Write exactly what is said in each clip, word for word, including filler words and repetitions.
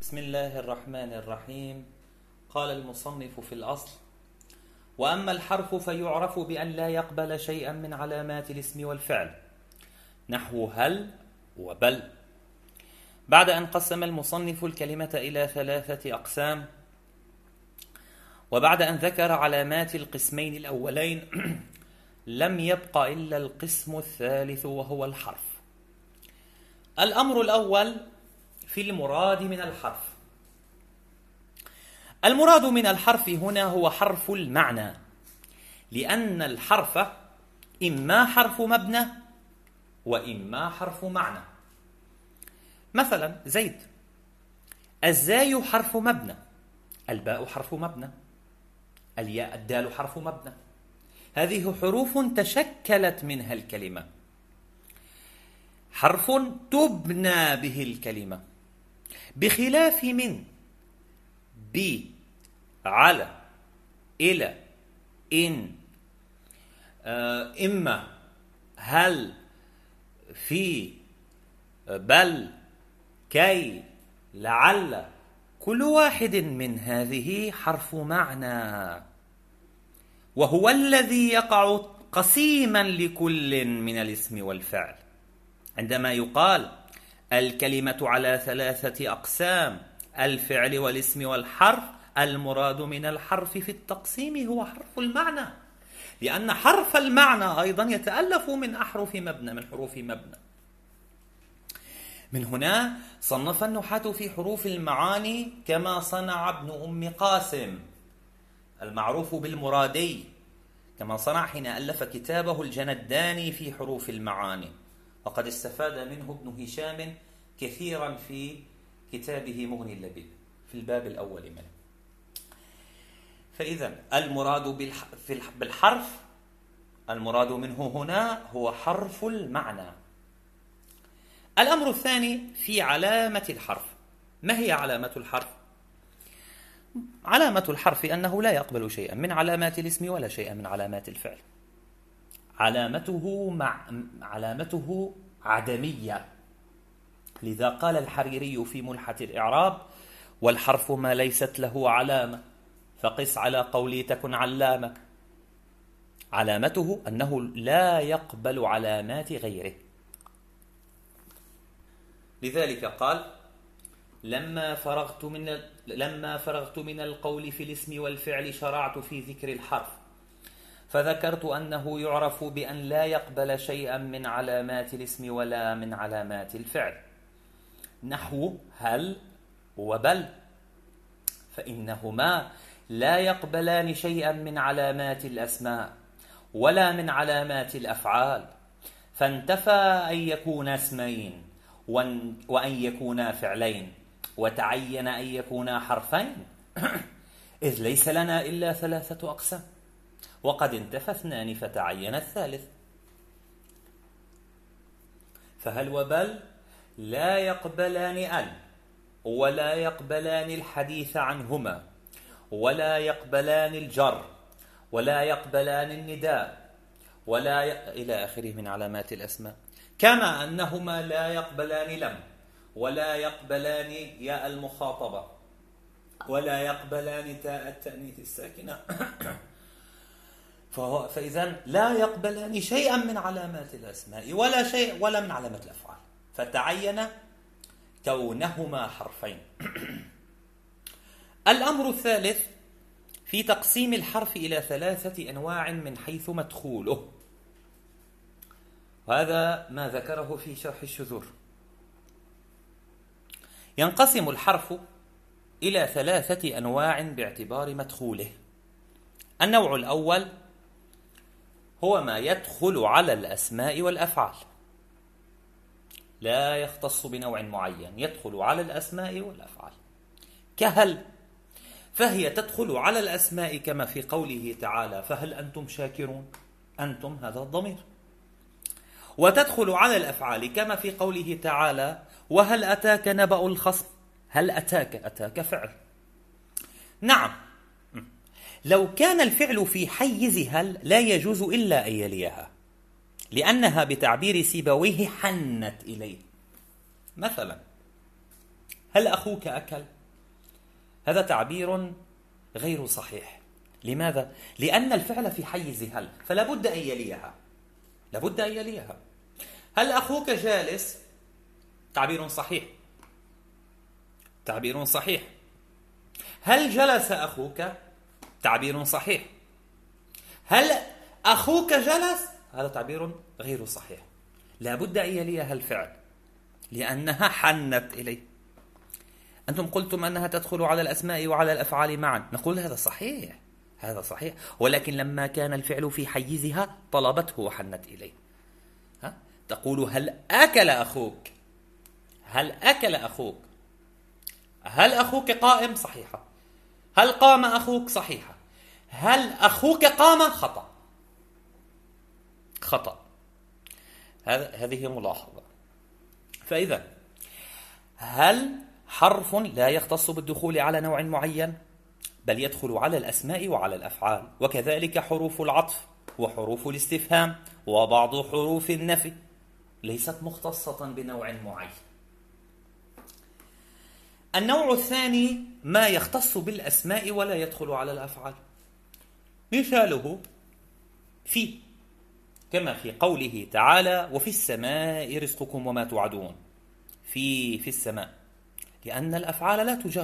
بسم الله الرحمن الرحيم. قال المصنف في الأصل: وأما الحرف فيعرف بأن لا يقبل شيئا من علامات الاسم والفعل، نحو هل وبل. بعد أن قسم المصنف الكلمة إلى ثلاثة أقسام، وبعد أن ذكر علامات القسمين الأولين لم يبق إلا القسم الثالث وهو الحرف. الأمر الأول في المراد من الحرف. المراد من الحرف هنا هو حرف المعنى، لأن الحرف إما حرف مبنى وإما حرف معنى. مثلا زيد، الزاي حرف مبنى، الباء حرف مبنى، الياء الدال حرف مبنى. هذه حروف تشكلت منها الكلمة، حرف تبنى به الكلمة، بخلاف من، ب، على، إلى، إن، إما، هل، في، بل، كي، لعل. كل واحد من هذه حرف معنى، وهو الذي يقع قسيما لكل من الاسم والفعل. عندما يقال الكلمة على ثلاثة أقسام، الفعل والاسم والحرف، المراد من الحرف في التقسيم هو حرف المعنى، لأن حرف المعنى أيضا يتألف من أحرف مبنى، من حروف مبنى. من هنا صنف النحاة في حروف المعاني كما صنع ابن أم قاسم المعروف بالمرادي، كما صنع حين ألف كتابه الجنداني في حروف المعاني، وقد استفاد منه ابن هشام كثيرا في كتابه مغني اللبيب في الباب الأول منه. فإذا المراد بالحرف، المراد منه هنا هو حرف المعنى. الأمر الثاني في علامة الحرف. ما هي علامة الحرف؟ علامة الحرف أنه لا يقبل شيئا من علامات الاسم ولا شيئا من علامات الفعل. علامته مع علامته عدمية، لذا قال الحريري في ملحة الإعراب: والحرف ما ليست له علامة فقس على قولي تكن علامة. علامته أنه لا يقبل علامات غيره، لذلك قال: لما فرغت من لما فرغت من القول في الاسم والفعل شرعت في ذكر الحرف، فذكرت أنه يعرف بأن لا يقبل شيئا من علامات الاسم ولا من علامات الفعل، نحو هل وبل، فإنهما لا يقبلان شيئا من علامات الأسماء ولا من علامات الأفعال، فانتفى أن يكونا اسمين وأن يكونا فعلين، وتعين أن يكونا حرفين، إذ ليس لنا إلا ثلاثة أقسام، وقد انتفى اثنان فتعين الثالث. فهل وبل لا يقبلان أن، ولا يقبلان الحديث عنهما، ولا يقبلان الجر، ولا يقبلان النداء، ولا ي... إلى آخره من علامات الأسماء. كما أنهما لا يقبلان لم، ولا يقبلان ياء المخاطبة، ولا يقبلان تاء التأنيث الساكنة. فإذا لا يقبلان شيئا من علامات الأسماء ولا شيء ولا من علامات الأفعال، فتعين كونهما حرفين. الأمر الثالث في تقسيم الحرف إلى ثلاثة أنواع من حيث مدخوله، وهذا ما ذكره في شرح الشذور. ينقسم الحرف إلى ثلاثة أنواع باعتبار مدخوله. النوع الأول هو ما يدخل على الأسماء والأفعال، لا يختص بنوع معين، يدخل على الأسماء والأفعال، كهل، فهي تدخل على الأسماء كما في قوله تعالى: فهل أنتم شاكرون، أنتم هذا الضمير. وتدخل على الأفعال كما في قوله تعالى: وهل أتاك نبأ الخصم، هل أتاك، أتاك فعل. نعم، لو كان الفعل في حيز هل لا يجوز إلا أن يليها، لأنها بتعبير سيبويه حنت إليه. مثلا هل أخوك أكل؟ هذا تعبير غير صحيح. لماذا؟ لأن الفعل في حيز هل، فلا بد أن يليها، لابد أن يليها. هل أخوك جالس؟ تعبير صحيح، تعبير صحيح. هل جلس أخوك؟ تعبير صحيح. هل أخوك جلس؟ هذا تعبير غير صحيح. لابد أن يليها الفعل لأنها حنت إليه. أنتم قلتم أنها تدخل على الأسماء وعلى الأفعال معا، نقول هذا صحيح، هذا صحيح، ولكن لما كان الفعل في حيزها طلبته وحنت إليه. ها؟ تقول هل أكل أخوك؟ هل أكل أخوك؟ هل أخوك قائم؟ صحيحة. هل قام أخوك؟ صحيحة. هل أخوك قام؟ خطأ، خطأ. هذه ملاحظة. فإذا هل حرف لا يختص بالدخول على نوع معين، بل يدخل على الأسماء وعلى الأفعال، وكذلك حروف العطف وحروف الاستفهام وبعض حروف النفي ليست مختصة بنوع معين. النوع الثاني ما يختص بالأسماء ولا يدخل على الأفعال. مثاله في كما في قوله تعالى وفي السماء رزقكم وما توعدون. في في السماء، لأن الأفعال لا تجر،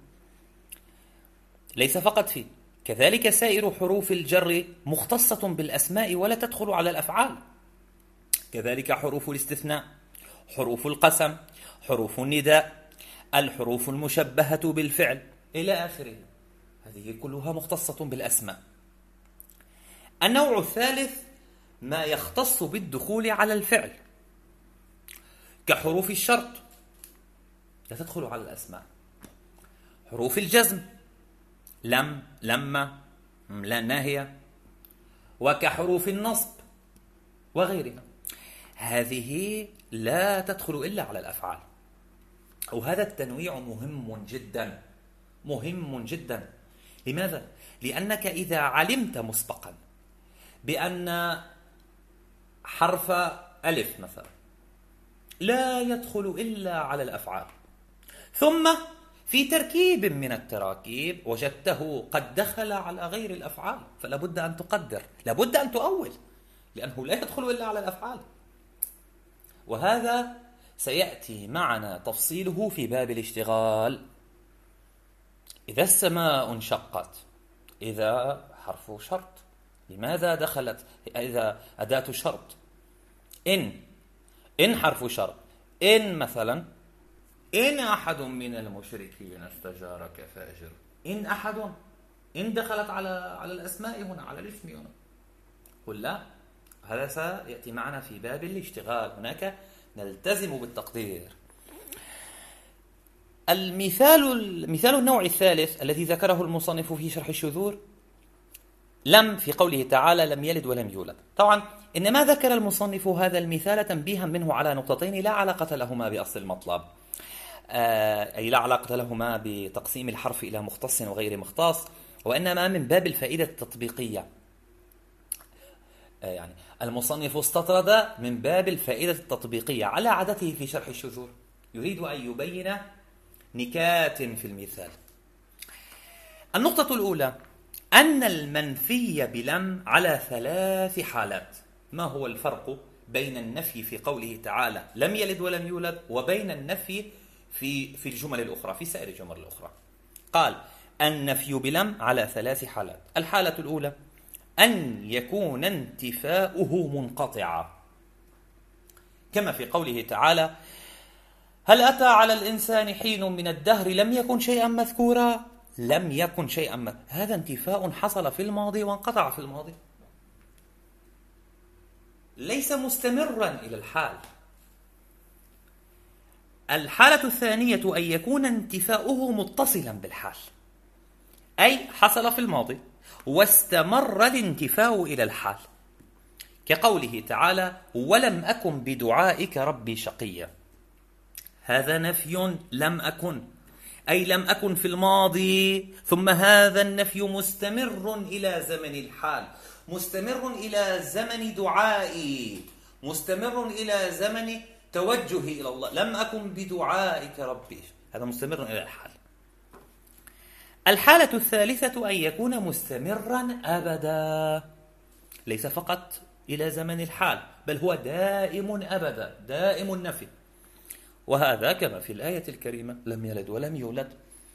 ليس فقط في، كذلك سائر حروف الجر مختصة بالأسماء ولا تدخل على الأفعال، كذلك حروف الاستثناء، حروف القسم، حروف النداء، الحروف المشبهة بالفعل إلى آخره، هذه كلها مختصة بالأسماء. النوع الثالث ما يختص بالدخول على الفعل كحروف الشرط، لا تدخل على الأسماء، حروف الجزم، لم، لما، لا ناهية، وكحروف النصب وغيرها، هذه لا تدخل إلا على الأفعال. وهذا التنويع مهم جدا، مهم جدا. لماذا؟ لأنك إذا علمت مسبقا بأن حرف ألف مثلا لا يدخل إلا على الأفعال، ثم في تركيب من التراكيب وجدته قد دخل على غير الأفعال، فلا بد أن تقدر، لا بد أن تؤول، لأنه لا يدخل إلا على الأفعال. وهذا سيأتي معنا تفصيله في باب الاشتغال. إذا السماء انشقت، إذا حرف شرط، لماذا دخلت إذا أداة شرط؟ إن، إن حرف شرط، إن مثلا إن أحد من المشركين استجارك فأجر، إن أحد، إن دخلت على على الأسماء هنا، على الاسم هنا، قل لا، هذا سيأتي معنا في باب الاشتغال، هناك نلتزم بالتقدير. المثال مثال النوع الثالث الذي ذكره المصنف في شرح الشذور لم، في قوله تعالى لم يلد ولم يولد. طبعا إنما ذكر المصنف هذا المثال تنبيها منه على نقطتين لا علاقة لهما بأصل المطلب، أي لا علاقة لهما بتقسيم الحرف إلى مختص وغير مختص، وإنما من باب الفائدة التطبيقية. يعني المصنف استطرد من باب الفائدة التطبيقية على عادته في شرح الشذور، يريد أن يبين نكات في المثال. النقطة الأولى أن المنفي بلم على ثلاث حالات. ما هو الفرق بين النفي في قوله تعالى لم يلد ولم يولد وبين النفي في في الجمل الأخرى، في سائر الجمل الأخرى؟ قال النفي بلم على ثلاث حالات. الحالة الأولى أن يكون انتفاؤه منقطعا، كما في قوله تعالى هل أتى على الإنسان حين من الدهر لم يكن شيئا مذكورا، لم يكن شيئا مذكورا، هذا انتفاء حصل في الماضي وانقطع في الماضي، ليس مستمرا إلى الحال. الحالة الثانية أن يكون انتفاؤه متصلا بالحال، أي حصل في الماضي واستمر الانتفاء إلى الحال، كقوله تعالى ولم أكن بدعائك ربي شقيا، هذا نفي لم أكن، أي لم أكن في الماضي، ثم هذا النفي مستمر إلى زمن الحال، مستمر إلى زمن دعائي، مستمر إلى زمن توجهي إلى الله، لم أكن بدعائك ربي، هذا مستمر إلى الحال. الحالة الثالثة أن يكون مستمرا أبدا، ليس فقط إلى زمن الحال، بل هو دائم أبدا، دائم النفي. وهذا كما في الآية الكريمة لم يلد ولم يولد،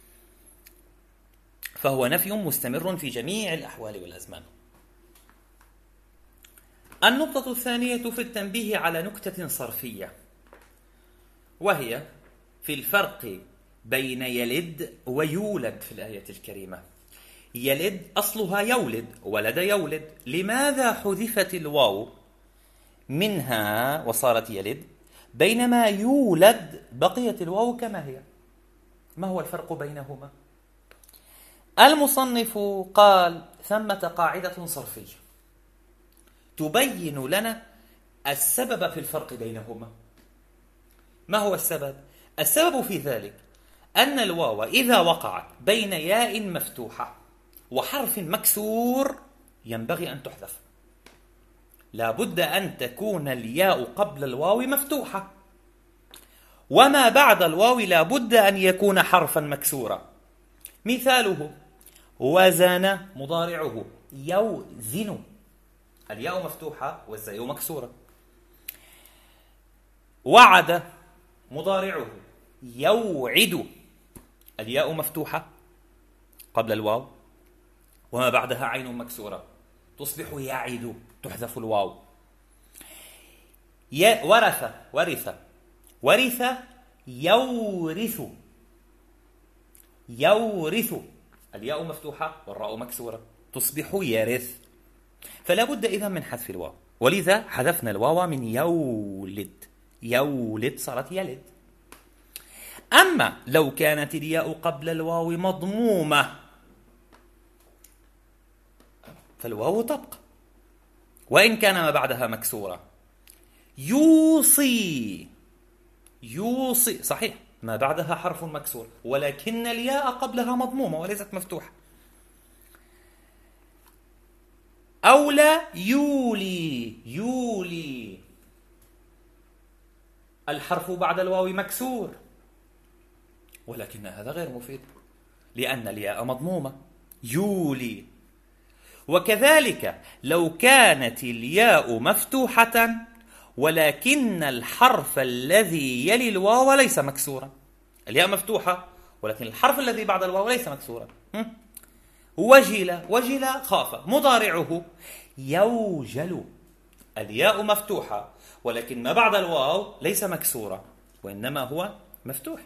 فهو نفي مستمر في جميع الأحوال والأزمان. النقطة الثانية في التنبيه على نكتة صرفية، وهي في الفرق بين يلد ويولد في الآية الكريمة. يلد أصلها يولد، ولد يولد، لماذا حذفت الواو منها وصارت يلد، بينما يولد بقيت الواو كما هي؟ ما هو الفرق بينهما؟ المصنف قال ثمة قاعدة صرفية تبين لنا السبب في الفرق بينهما. ما هو السبب؟ السبب في ذلك أن الواو إذا وقعت بين ياء مفتوحة وحرف مكسور ينبغي أن تحذف. لا بد أن تكون الياء قبل الواو مفتوحة، وما بعد الواو لا بد أن يكون حرفا مكسورا. مثاله وزن مضارعه يوزن، الياء مفتوحة والزاي مكسورة. وعد مضارعه يوعد، الياء مفتوحة قبل الواو وما بعدها عين مكسورة، تصبح يعد، تحذف الواو. ورث ورث ورث يورث يورث، الياء مفتوحة والراء مكسورة، تصبح يرث. فلا بد إذا من حذف الواو، ولذا حذفنا الواو من يولد، يولد صارت يلد. أما لو كانت الياء قبل الواو مضمومة فالواو تبقى وإن كان ما بعدها مكسورة. يوصي يوصي صحيح ما بعدها حرف مكسور، ولكن الياء قبلها مضمومة وليست مفتوحة. أولى يولي يولي، الحرف بعد الواو مكسور، ولكن هذا غير مفيد لأن الياء مضمومة. يولي. وكذلك لو كانت الياء مفتوحة ولكن الحرف الذي يلي الواو ليس مكسورا، الياء مفتوحة ولكن الحرف الذي بعد الواو ليس مكسورا. وجل وجل خاف، مضارعه يوجل، الياء مفتوحة ولكن ما بعد الواو ليس مكسورا وإنما هو مفتوح.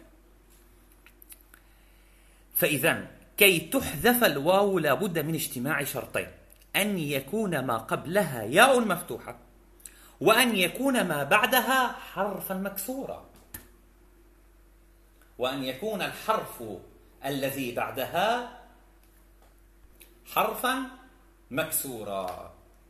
فإذا كي تحذف الواو لا بد من اجتماع شرطين: أن يكون ما قبلها ياء مفتوحة، وأن يكون ما بعدها حرفا مكسورا، وأن يكون الحرف الذي بعدها حرفا مكسورا.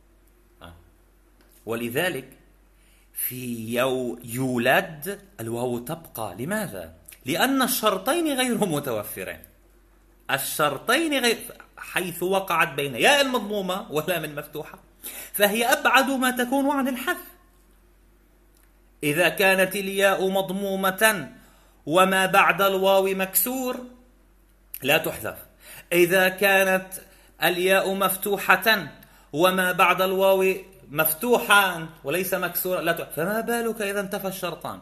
ولذلك في يو يولد الواو تبقى. لماذا؟ لأن الشرطين غير متوفرين، الشرطين غير، حيث وقعت بين ياء المضمومة ولا من مفتوحة فهي أبعد ما تكون عن الحذف. إذا كانت الياء مضمومة وما بعد الواو مكسور لا تحذف، إذا كانت الياء مفتوحة وما بعد الواو مفتوحا وليس مكسورا لا تحذف. فما بالك إذا انتفى الشرطان؟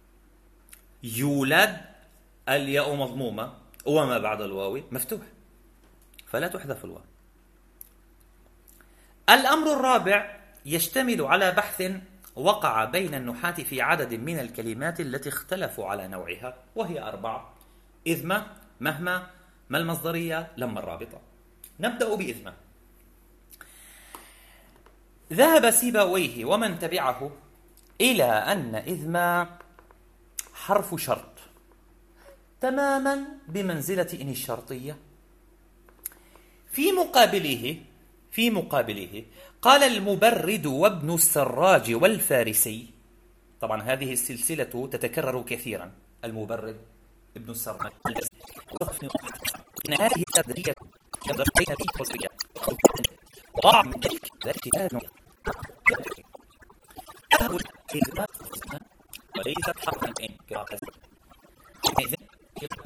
يولد الياء مضمومة وما بعد الواو مفتوح، فلا تحذف الواو. الأمر الرابع يشتمل على بحث وقع بين النحاة في عدد من الكلمات التي اختلفوا على نوعها، وهي أربعة: إذ ما، مهما، ما المصدرية، لما الرابطة. نبدأ بإذ ما. ذهب سيبويه ومن تبعه إلى أن إذ ما حرف شرط تماما بمنزلة إن الشرطية. في مقابله في مقابله قال المبرد وابن السراج والفارسي. طبعا هذه السلسلة تتكرر كثيرا: المبرد، ابن السراج، إن هذه السردية كذلك في الحصرية وضع من ذلك ذلك وليست حرفا إن كراءة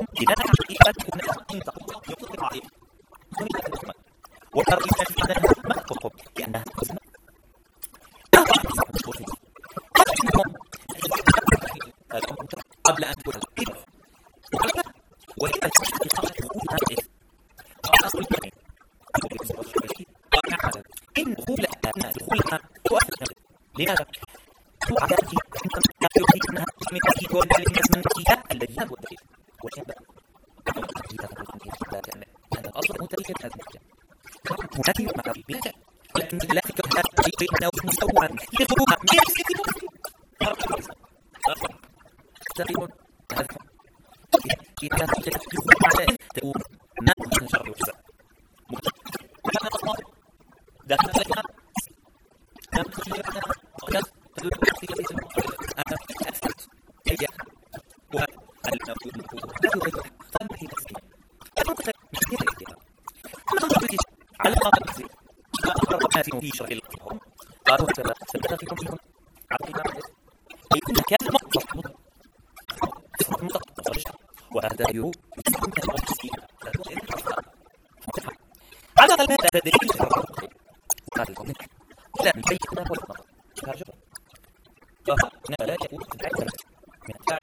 قبل أن تكون إن دخولها دخولها لماذا؟ من تأكيد من الكتاب الذي هو الدليل والكتاب هذا أصل متأكد هذا الكتاب هناك مكاتب بلا شك ولكن لا فكرة هذا شيء أنه مستوى يدخلوها من تقريبا هذا إذا تكون تقول ما من شر وحسن وهذا أصلا داخل لها كم تجيب لها تدل أنا أسفلت هي وهذا الموجود ثم هي تسليم أتوقع مشكلة الاختلاف على قابل كثير ما أقرب هذه في شرع القرآن قالوا سبتاتكم فيهم عقيدة يكون كان مطلق مطلق وهذا يرو على الأقل هذا دليل هذا الكون لا من أي كتاب ولا نظر خارج فهنا لا يكون تبعيد من التعب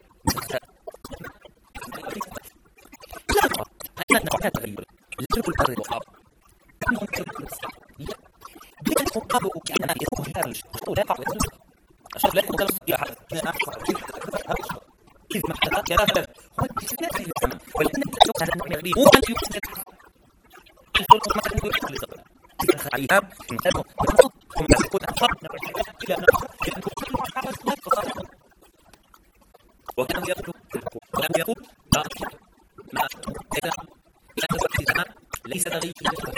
لا أرى أن نوعات تغير الجرب الأرض والأرض أنهم كانوا لا بأن تقابل كأنما يكون هذا الشيء لا يقع ويتنسى الشيء لا يكون هذا الشيء كنا أحفظ كيف ما حدث يا هذا هو الشيء لا يفهم ولكن التجربة هذا النوع يغلي هو أن يكون الجرب ما كان يكون لسبب إذا خليها من خلال هم يكون أكثر إلى أن وكان يقول ولم يقول لا ما إذا لأن في زمان ليس تغيير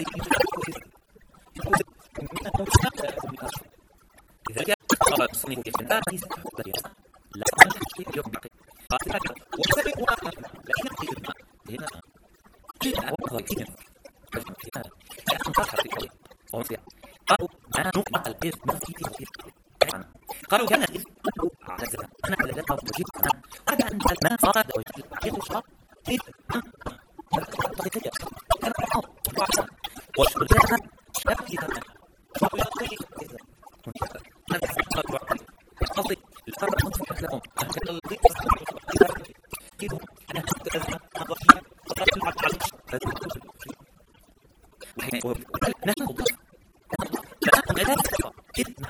لذلك قال الصنف في الفنان ليس بريئة لا تشكي يوم بقي قاتل وسبق وآخر لكن في الماء هنا هنا هو غير هنا لأن فرحة في قوي ومسيح قالوا أنا نقطع القير من في في قالوا كان الإذن على الزمان أنا على ذلك وجيب أنا قد أن الماء صارت وجيب القير وشراب كيف أنا أحاول وعسان وشبرتها أبكي ذلك ويقضي هذا الصلاة وعقل قصدي الفرق مصبح لهم أهل الضيق كيف أنا أتكلم عن ضحية فقط العقل نحن الضيق فأنا لا أتكلم إذن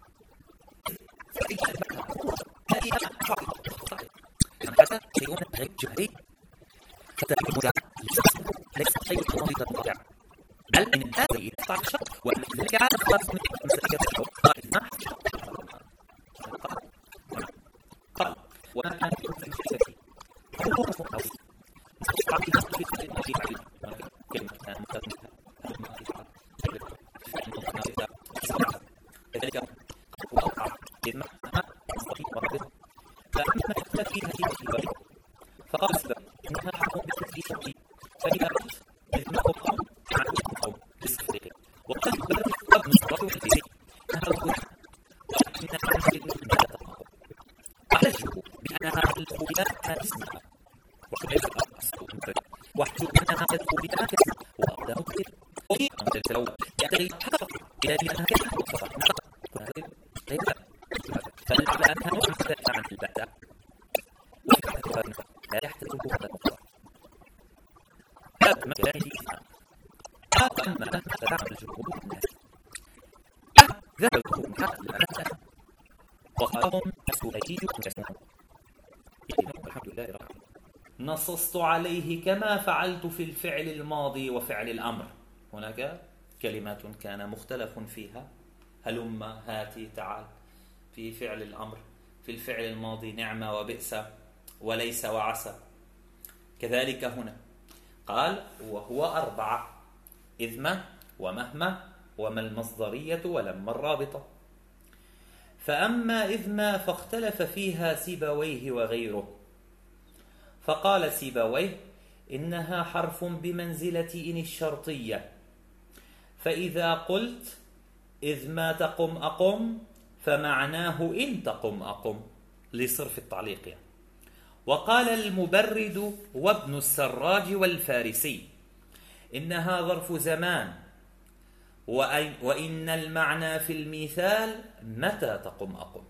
هذا شيء غير جهري حتى يكون مدعى ليس شيء تنظيط المضيع بل إن هذا يدفع الشر وأن ذلك عادة خلاص من مسألة الشر قال ما قال وما كان يكون في الشيء هو هو مفهوم قوي مستشفع في نفس الشيء في الشيء بعيد كلمة كان مستخدمة لذلك هو أوقع لما أستطيع ورده فأما تختلف فيها في الشيء فقال السبب إنها حكم بكل شيء فإذا إذن قوم عن قوم بالصدق وقد بدأت قد مصدر في الفيزيك هذا الخروج ولكنها تعمل بالمدى تطاقم أعلجه بأنها الخروجات اسمها وكذلك أصدق المفرد واحجب أنها تدخل بها كثير وأقدام كثير وهي أمثل الأول يأتي حقق إلى أنها كثير وصفات نقط وهذا غير فالأعلى أنها مختلفة عن البعد لا يحتاج هذا المقدار هذا مكان الإسلام هذا أما أن تتعامل الجمهور الناس ذهبوا من حق المعنى وقالهم أسوأيجيكم يسمعون الحمد لله رب العالمين نصصت عليه كما فعلت في الفعل الماضي وفعل الأمر هناك كلمات كان مختلف فيها هلم هاتي تعال في فعل الأمر في الفعل الماضي نعمة وبئس وليس وعسى كذلك هنا قال وهو أربعة إذ ما ومهما وما المصدرية ولما الرابطة فأما إذ ما فاختلف فيها سيبويه وغيره فقال سيبويه إنها حرف بمنزلة إن الشرطية فإذا قلت إذ ما تقم أقم فمعناه إن تقم أقم لصرف التعليق يعني. وقال المبرد وابن السراج والفارسي إنها ظرف زمان، وإن المعنى في المثال متى تقم أقم.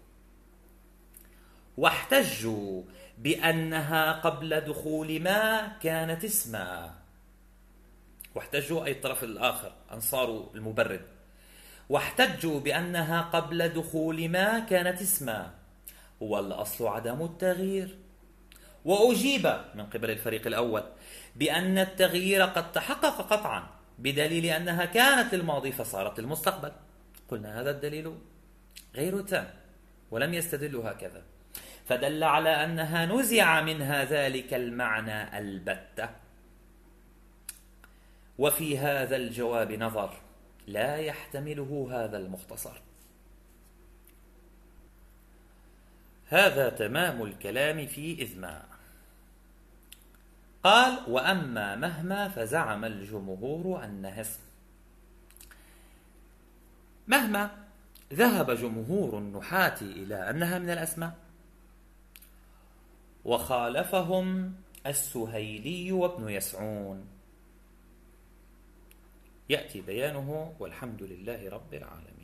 واحتجوا بأنها قبل دخول ما كانت اسما. واحتجوا أي الطرف الآخر أنصار المبرد، واحتجوا بأنها قبل دخول ما كانت اسما، والأصل عدم التغيير. وأجيب من قبل الفريق الأول بأن التغيير قد تحقق قطعا بدليل أنها كانت الماضي فصارت المستقبل. قلنا هذا الدليل غير تام ولم يستدل هكذا، فدل على أنها نزع منها ذلك المعنى البتة. وفي هذا الجواب نظر لا يحتمله هذا المختصر. هذا تمام الكلام في إذ ما. قال: وأما مهما فزعم الجمهور أنها اسم. مهما ذهب جمهور النحاة إلى أنها من الأسماء، وخالفهم السهيلي وابن يسعون. يأتي بيانه والحمد لله رب العالمين.